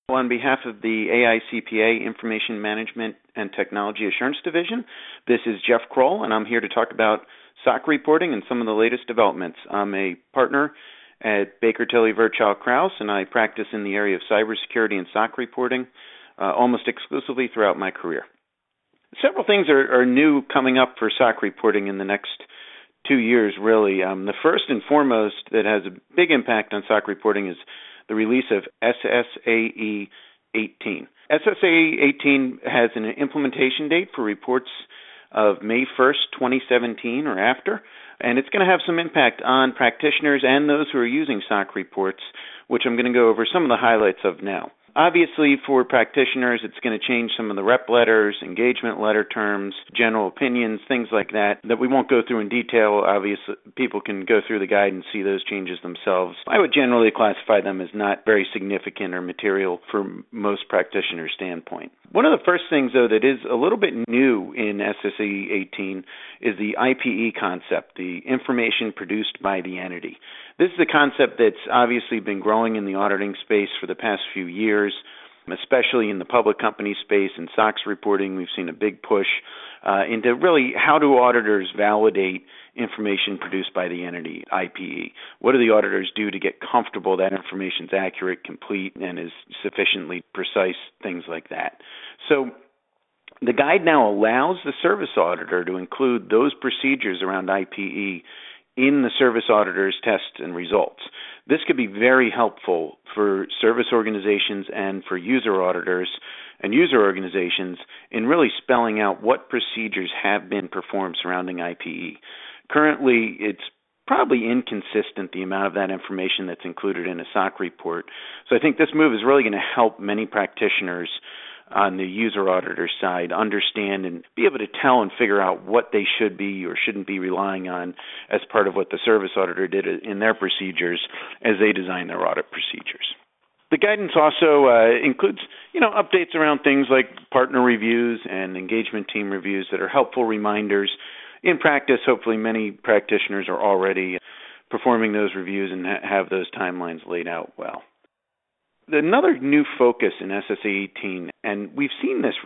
On behalf of the AICPA Information Management and Technology Assurance Division, this is Jeff Kroll, and I'm here to talk about SOC reporting and some of the latest developments. I'm a partner at Baker Tilly Virchow Krause, and I practice in the area of cybersecurity and SOC reporting almost exclusively throughout my career. Several things are new coming up for SOC reporting in the next 2 years, really. The first and foremost that has a big impact on SOC reporting is the release of SSAE 18. SSAE 18 has an implementation date for reports of May 1st, 2017 or after, and it's going to have some impact on practitioners and those who are using SOC reports, which I'm going to go over some of the highlights of now. Obviously, for practitioners, it's going to change some of the rep letters, engagement letter terms, general opinions, things like that we won't go through in detail. Obviously, people can go through the guide and see those changes themselves. I would generally classify them as not very significant or material from most practitioners' standpoint. One of the first things, though, that is a little bit new in SSAE 18 is the IPE concept, the information produced by the entity. This is a concept that's obviously been growing in the auditing space for the past few years, especially in the public company space and SOX reporting. We've seen a big push into really how do auditors validate information produced by the entity, IPE. What do the auditors do to get comfortable that information is accurate, complete, and is sufficiently precise, things like that. So the guide now allows the service auditor to include those procedures around IPE in the service auditor's tests and results. This could be very helpful for service organizations and for user auditors and user organizations in really spelling out what procedures have been performed surrounding IPE. Currently, it's probably inconsistent, the amount of that information that's included in a SOC report. So I think this move is really going to help many practitioners on the user auditor side understand and be able to tell and figure out what they should be or shouldn't be relying on as part of what the service auditor did in their procedures as they design their audit procedures. The guidance also includes, updates around things like partner reviews and engagement team reviews that are helpful reminders. In practice, hopefully many practitioners are already performing those reviews and have those timelines laid out well. Another new focus in SSAE 18, and we've seen this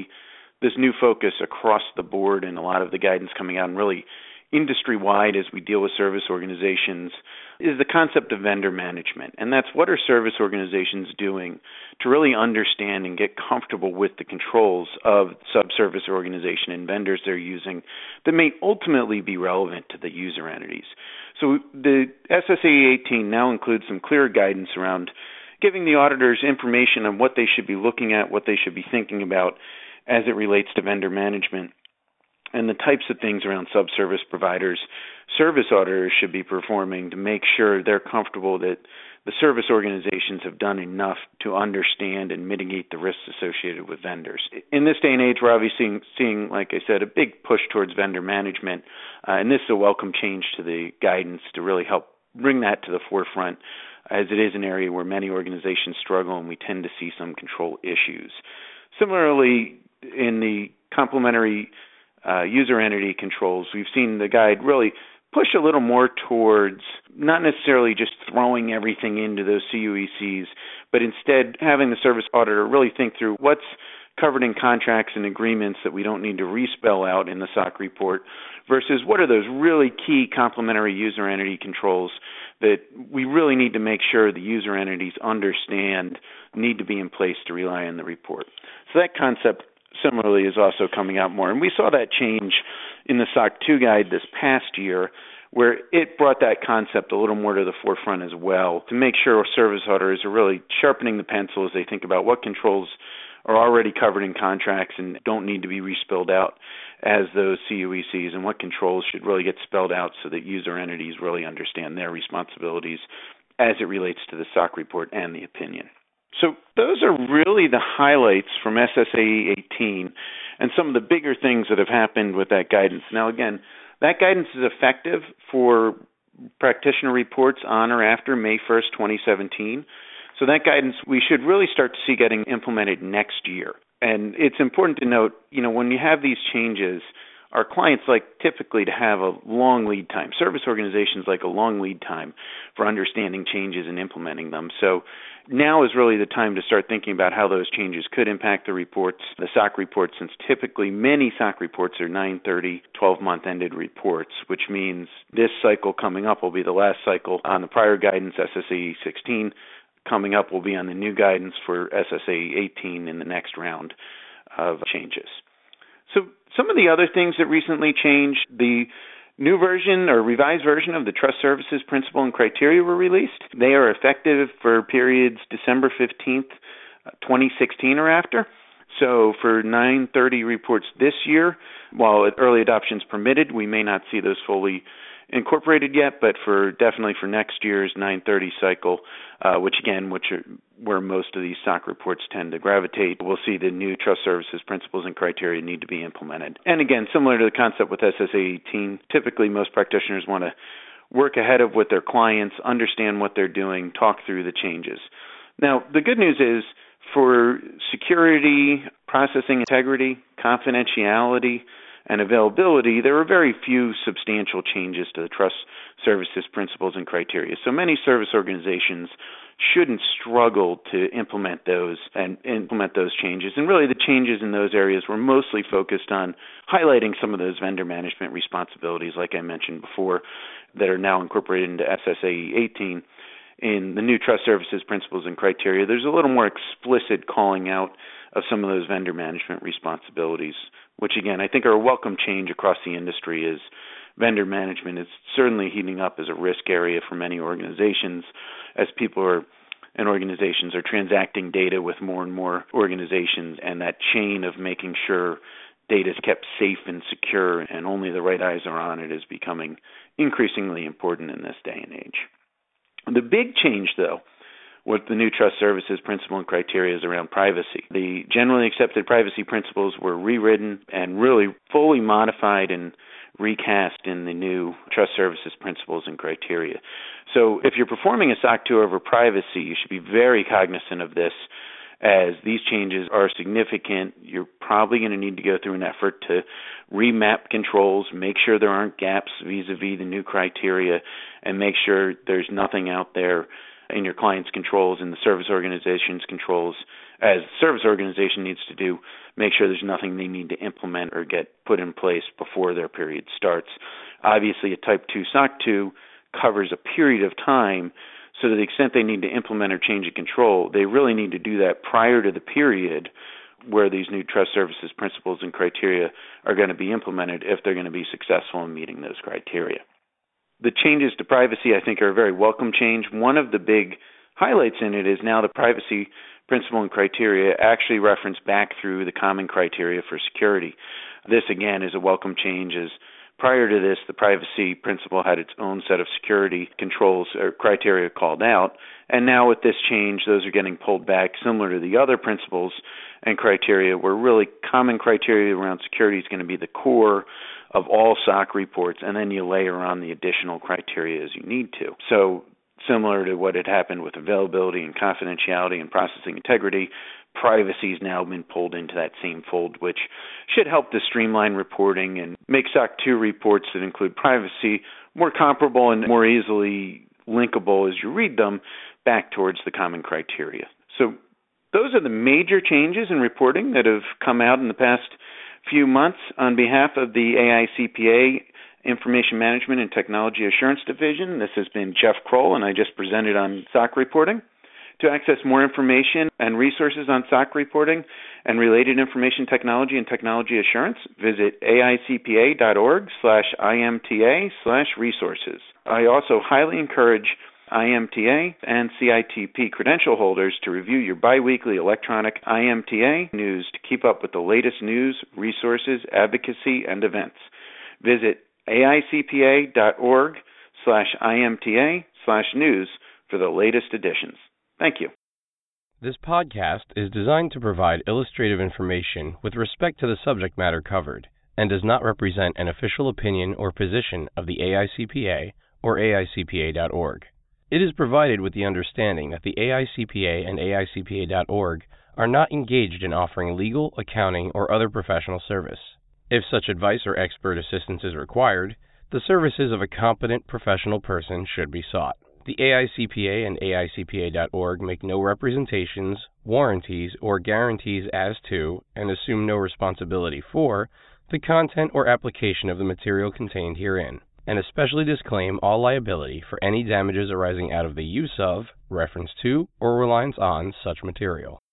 new focus across the board in a lot of the guidance coming out and really industry-wide as we deal with service organizations, is the concept of vendor management. And that's what are service organizations doing to really understand and get comfortable with the controls of subservice organization and vendors they're using that may ultimately be relevant to the user entities. So the SSAE 18 now includes some clear guidance around giving the auditors information on what they should be looking at, what they should be thinking about as it relates to vendor management, and the types of things around subservice providers service auditors should be performing to make sure they're comfortable that the service organizations have done enough to understand and mitigate the risks associated with vendors. In this day and age, we're obviously seeing, like I said, a big push towards vendor management, and this is a welcome change to the guidance to really help bring that to the forefront, as it is an area where many organizations struggle and we tend to see some control issues. Similarly, in the complementary user entity controls, we've seen the guide really push a little more towards not necessarily just throwing everything into those CUECs, but instead having the service auditor really think through what's covered in contracts and agreements that we don't need to respell out in the SOC report versus what are those really key complementary user entity controls that we really need to make sure the user entities understand need to be in place to rely on the report. So that concept similarly is also coming out more. And we saw that change in the SOC 2 guide this past year where it brought that concept a little more to the forefront as well to make sure service auditors are really sharpening the pencil as they think about what controls are already covered in contracts and don't need to be respelled out as those CUECs, and what controls should really get spelled out so that user entities really understand their responsibilities as it relates to the SOC report and the opinion. So those are really the highlights from SSAE 18 and some of the bigger things that have happened with that guidance. Now, again, that guidance is effective for practitioner reports on or after May 1st, 2017. So that guidance we should really start to see getting implemented next year. And it's important to note, when you have these changes, our clients like typically to have a long lead time. Service organizations like a long lead time for understanding changes and implementing them. So now is really the time to start thinking about how those changes could impact the reports, the SOC reports, since typically many SOC reports are 9/30, 12-month ended reports, which means this cycle coming up will be the last cycle on the prior guidance, SSAE 16. Coming up will be on the new guidance for SSAE 18 in the next round of changes. So some of the other things that recently changed, the new version or revised version of the Trust Services Principle and Criteria were released. They are effective for periods December 15th, 2016 or after. So for 9/30 reports this year, while early adoption is permitted, we may not see those fully incorporated yet, but definitely for next year's 9/30 cycle, which are where most of these SOC reports tend to gravitate, we'll see the new Trust Services Principles and Criteria need to be implemented. And again, similar to the concept with SSAE 18, typically most practitioners want to work ahead of with their clients, understand what they're doing, talk through the changes. Now, the good news is for security, processing integrity, confidentiality, and availability, there are very few substantial changes to the Trust Services Principles and Criteria. So many service organizations shouldn't struggle to implement those changes. And really the changes in those areas were mostly focused on highlighting some of those vendor management responsibilities, like I mentioned before, that are now incorporated into SSAE 18. In the new Trust Services Principles and Criteria, there's a little more explicit calling out of some of those vendor management responsibilities, which again, I think are a welcome change across the industry, as vendor management is certainly heating up as a risk area for many organizations, as organizations are transacting data with more and more organizations, and that chain of making sure data is kept safe and secure and only the right eyes are on it is becoming increasingly important in this day and age. The big change, though, with the new Trust Services Principle and Criteria is around privacy. The generally accepted privacy principles were rewritten and really fully modified and recast in the new Trust Services Principles and Criteria. So if you're performing a SOC 2 over privacy, you should be very cognizant of this, as these changes are significant. You're probably going to need to go through an effort to remap controls, make sure there aren't gaps vis-a-vis the new criteria, and make sure there's nothing out there in your client's controls and the service organization's controls, as the service organization needs to do, make sure there's nothing they need to implement or get put in place before their period starts. Obviously, a Type 2 SOC 2 covers a period of time, so to the extent they need to implement or change a control, they really need to do that prior to the period where these new Trust Services Principles and Criteria are going to be implemented if they're going to be successful in meeting those criteria. The changes to privacy, I think, are a very welcome change. One of the big highlights in it is now the privacy principle and criteria actually reference back through the common criteria for security. This, again, is a welcome change, as prior to this, the privacy principle had its own set of security controls or criteria called out, and now with this change, those are getting pulled back, similar to the other principles and criteria, where really common criteria around security is going to be the core of all SOC reports, and then you layer on the additional criteria as you need to. So similar to what had happened with availability and confidentiality and processing integrity, privacy has now been pulled into that same fold, which should help to streamline reporting and make SOC 2 reports that include privacy more comparable and more easily linkable as you read them back towards the common criteria. So those are the major changes in reporting that have come out in the past few months. On behalf of the AICPA Information Management and Technology Assurance Division, this has been Jeff Kroll, and I just presented on SOC reporting. To access more information and resources on SOC reporting and related information technology and technology assurance, visit aicpa.org/IMTA/resources. I also highly encourage IMTA and CITP credential holders to review your biweekly electronic IMTA news to keep up with the latest news, resources, advocacy, and events. Visit aicpa.org/IMTA/news for the latest editions. Thank you. This podcast is designed to provide illustrative information with respect to the subject matter covered and does not represent an official opinion or position of the AICPA or AICPA.org. It is provided with the understanding that the AICPA and AICPA.org are not engaged in offering legal, accounting, or other professional service. If such advice or expert assistance is required, the services of a competent professional person should be sought. The AICPA and AICPA.org make no representations, warranties, or guarantees as to, and assume no responsibility for, the content or application of the material contained herein, and especially disclaim all liability for any damages arising out of the use of, reference to, or reliance on such material.